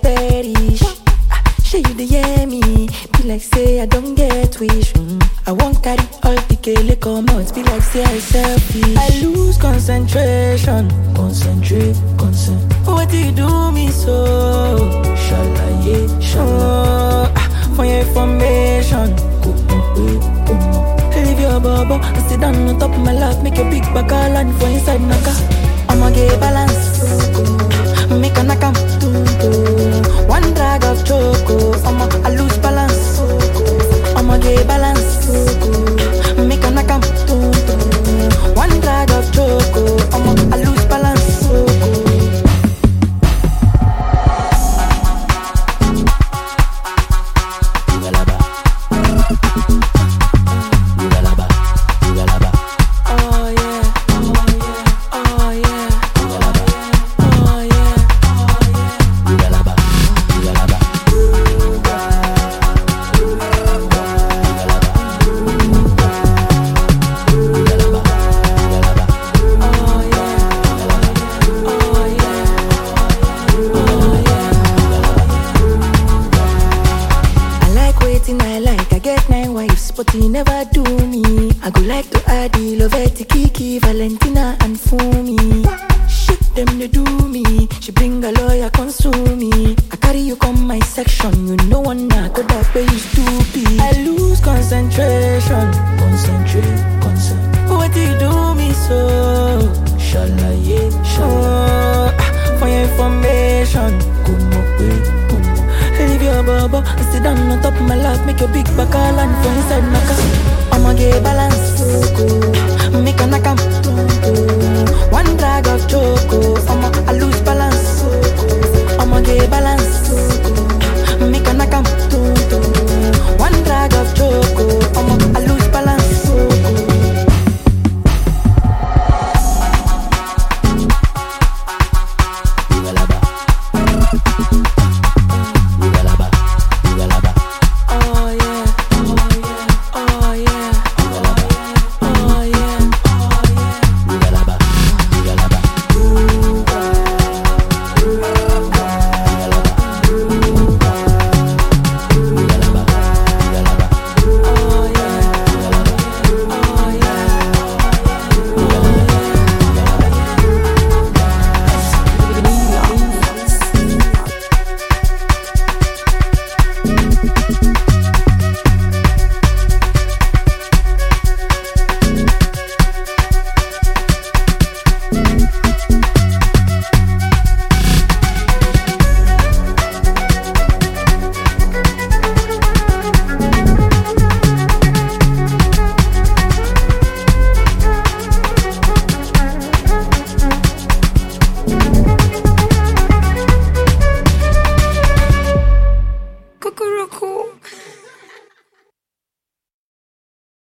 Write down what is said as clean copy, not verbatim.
perish. Say you the hear me, be like say I don't get wish. I won't carry all the kele come out, be like say I selfish. I lose concentration, What do you do me so? Shala, for your information. Leave your bubble and sit down on top of my lap, make your big back land for inside naka. I'ma get balance, make a knock. One drag of choco, I lose balance. I'ma get balance, make a knock. One drag of choco, I lose balance. But he never do me. I go like to add the Loveti, Kiki, Valentina and Fumi. Shit them they do me. She bring a lawyer consume me. I carry you come my section. You know one now go that way you stupid. I lose concentration. What do you do me so? For your information. Leave your bubble and sit down on top of my lap, make your big back land for inside naka. I'ma get balance, make a knock. One drag of choco, I lose balance. I'ma get balance.